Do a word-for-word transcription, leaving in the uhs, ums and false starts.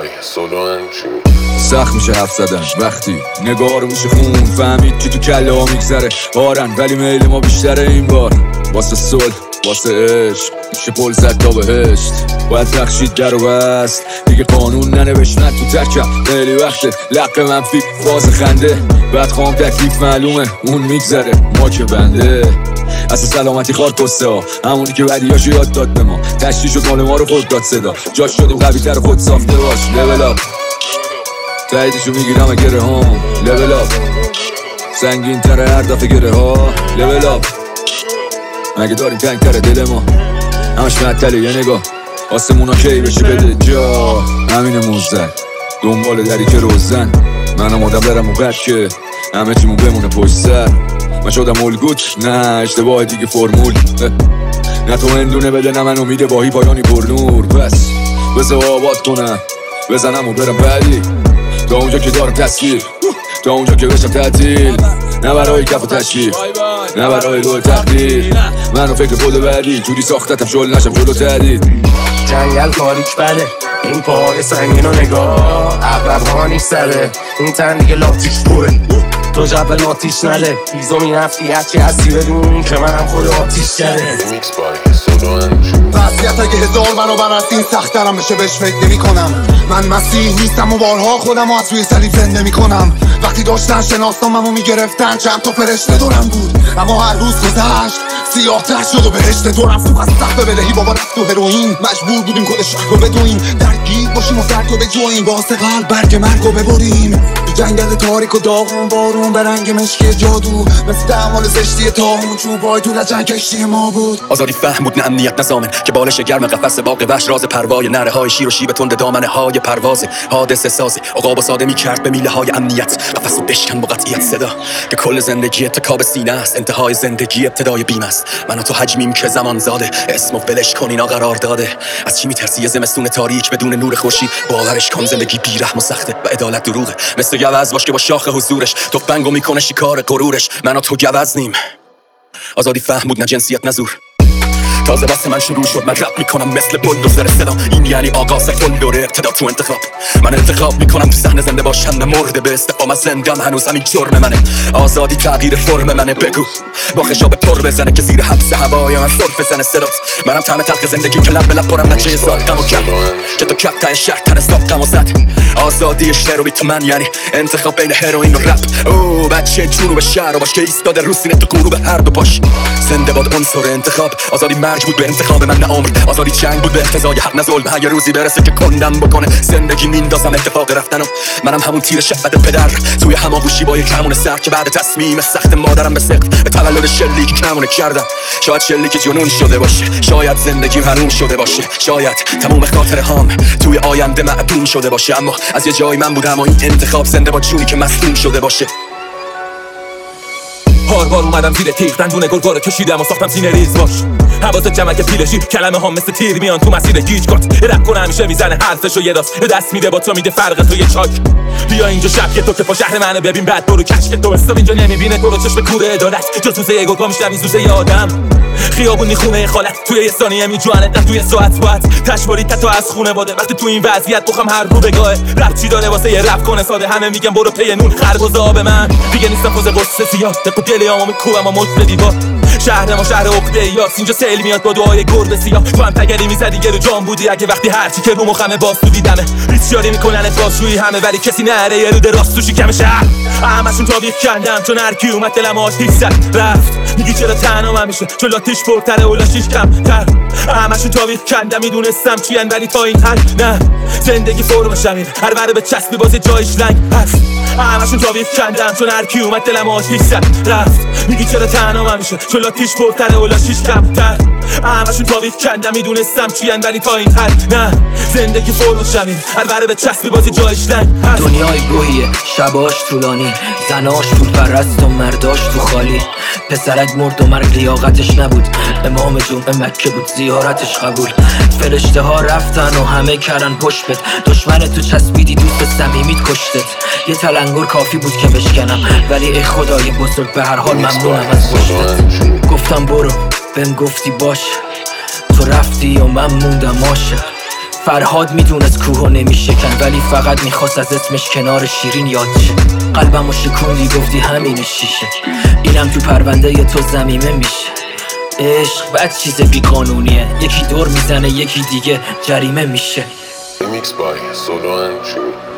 سخت میشه حرف زدن وقتی نگاه رو میشه خون، فهمید که تو کله ها میگذره بارن، ولی میل ما بیشتره این بار. واسه صلح واسه عشق میشه پل زد تا بهشت، باید بخشید در و بست دیگه قانون ننوشت. من تو ترکم خیلی وقته لق منفی فاز خنده، بعد خوام تکلیف معلومه اون میگذره ما که بنده. اصلا سلامتی خار کسته ها همونی که بدیاشو یاد داد به ما، تشریح شد مال ما رو خود داد صدا، جاش شدیم قوی تر خود ساخته باش. لول اپ تاییدشو میگیرم گره هام، لول اپ سنگین تره هر دفعه گره ها، لول اپ مگه داریم تنگ تره دل ما همش معطله یه نگاه آسمونا کی بشه بده جا، همین موزن دنبال دری که روزن منم آدم برم و بد که همه چیمون بمونه پشت سر. من شدم الگوت نه اشتباه دیگه فرمول، نه تو هندونه بده نه من امید باهی پایانی پر نور. پس بذار آباد کنم بزنم و برم بعدی، تا اونجا که دارم تصویر تا اونجا که بشم تعطیل، نه برای کف و تشکیل نه برای دو تقدیر. منو فکر خود بعدی جوری ساختتم شل نشم جلو تردید. جنگل تاریک بده این پاهای سنگین و نگاه عقرب ها نیست زده این تن دیگه لاتیش پره، تو جبل آتیش نده ایزو می نفتی هرچی هستی بدون که منم خود آتیش کرده. وضعیت اگه هزار برابر است این سخت ترم بشه بهش فکر نمی کنم. من مسیح نیستم و بارها خودم از روی صلیب زنده می کنم. وقتی داشتن شناسنامه‌مو میگرفتن چند تا فرشته دورم بود، اما هر روز گذشت سیاه تر شد و بهشت دورم تو از سخت بدهی بابا رفت تو هروئین. مجبور بودیم کل شهر رو بدویم درگیر باشیم و درد رو بجویم، واسه قلب برگ مرگ رو ببریم. تو جنگل تاریک و داغون بارون به رنگ مشکی جادو مثل دمال زشتی تاهون چوبای تو لجن کشتی ما بود. آزادی فهم بود نه امنیت نظامن که بالش گرم قفس باغ وحش راز پروای نره های شیر و شیب تند دامنه های پرواز حادثه سازی عقاب و ساده می کرد به میله های امنیت. قفس و بشکن با قطعیت صدا که کل زندگی اتکاب سینه است، انتهای زندگی ابتدای بیم است. من و تو حجمیم که زمان زاده اسم و بلش کن اینا قرار داده. از چی میترسی زمستون تاریک بدون نور خورشید؟ باورش کن زندگی بیرحم و سخته و عدالت دروغه، مثل گوز باش که با شاخ حضورش تفنگو میکنه شکار غرورش. من و تو گوز نیم. آزادی فهم بود نه جنسیت نه زور. تازه واسه من شروع شد من رپ میکنم مثل بلدوزر صدا، این یعنی آغاز کل دوره ابتدا تو انتخاب. من انتخاب میکنم تو صحنه زنده باشم نه مرده به استفام از زندم، هنوز همین جرم منه. آزادی تغییر فرم منه، بگو با خشاب پر بزنه که زیر حبس هوای من سرف بزنه صدات. منم طعم تلخ زندگی که لب به لب پرم نچه ساختم و کم که تو کپ تای شهر تن ساختم و زد. آزادی شعر و بیت من یعنی انتخاب بین هروئین و رپ. او بچه جنوب شهر باش که ایستاده رو سینه تو غروب هر دو پاش. زنده باد عنصر انتخاب. آزادی مرگ بود به انتخاب من نه عمر، آزادی جنگ بود به اقتضای حق نه ظلم. اگه روزی برسه که کندم بکنه زندگی میندازم اتفاق رفتنم. منم همون تیر شفت پدر توی هماغوشی با یک کمون سر که بعد تصمیم سخت مادرم به سقف به تولد شلیک کمونه کردم. شاید شلیک جنون شده باشه، شاید زندگیم حروم شده باشه، شاید تموم خاطره هام توی آینده معدوم شده باشه، اما از یه جای من بودم و این انتخاب زنده با جونی که مصدوم شده باشه. هار بار اومدم زیر تیغ دندون گرگا رو کشیدم و ساختم سینه ریز باش. حواست جمعه که پیلشی کلمه ها مثل تیر میان تو مسیر گیج کات. رپ کنه همیشه میزنه حرفشو یه دست دست میده با تو میده فرق تو یه چاک. بیا اینجا شب که تو که پا شهر منو ببین بعد برو کشک تو استم اینجا نمیبینه تو رو چشم کوره عدالت جز توسه یه گرگا میشنوی زوزه یه آدم. خیابون میخونه خالت توی یه ثانیه میجوانت نه توی ساعت باعت تشواری تا از خونه باده. وقتی تو این وضعیت بخوام هر رو بگاه رپ چی داره واسه یه رپ کنه ساده. همه میگن برو پی نون خربز آب من دیگه نیستم خوز قصه زیاد دق دلیامو میکوبم و مجد دیوار. شهر ما شهر عقده یاس اینجا سیل میاد با دعای گربه سیاه. تو هم تگری میزدی گرو جان بودی اگه وقتی هرچی که رو مخمه باز تو دیدمه ریسیاری میکنن بازجویی همه ولی کسی نره یه روده راست تو شکم شهر. همشون تابیق کندم چون هر کی اومد دلم آتیش زد رفت. میگی چرا تنها من میشه چون لاتیش پرتره و لاشیش کم تر. همشون تابیق کندم میدونستم چیان ولی تا این حد نه. زندگی فرم شمیر هر بره به چسبی باز جایش لنگ هست. همشون تابیق کندم چون هر کی اومد دلم آتیش زد رفت. میگی چرا تنها من میشه چون لاتیش پرتره و لاشیش کم تر. همشون تابیق کندم میدونستم چیان ولی تا این حد نه. زندگی فرم شمیر هر بره به چسبی باز جایش لنگ هست. دنیای گوهیه شباش طولانی زناش پول پرست و مرداش تو خالی. پسرک مرد و مرگ لیاقتش نبود، امام جمعه مکه بود زیارتش قبول. فرشته ها رفتن و همه کردن پشت بت. دشمن تو چسبیدی دوست صمیمیت کشتت. یه تلنگر کافی بود که بشکنم ولی ای خدای بزرگ به هر حال ممنونم از پشتت. گفتم برو بهم گفتی باشه، تو رفتی و من موندم عاشق. فرهاد میدونست کوهو نمیشکن، ولی فقط میخواست از اسمش کنار شیرین یاد شه. قلبمو شکوندی گفتی همین شیشه، اینم تو پرونده ی تو زمیمه میشه. عشق بد چیز بی قانونیه، یکی دور میزنه یکی دیگه جریمه میشه. Remix by Solo and Jimmy.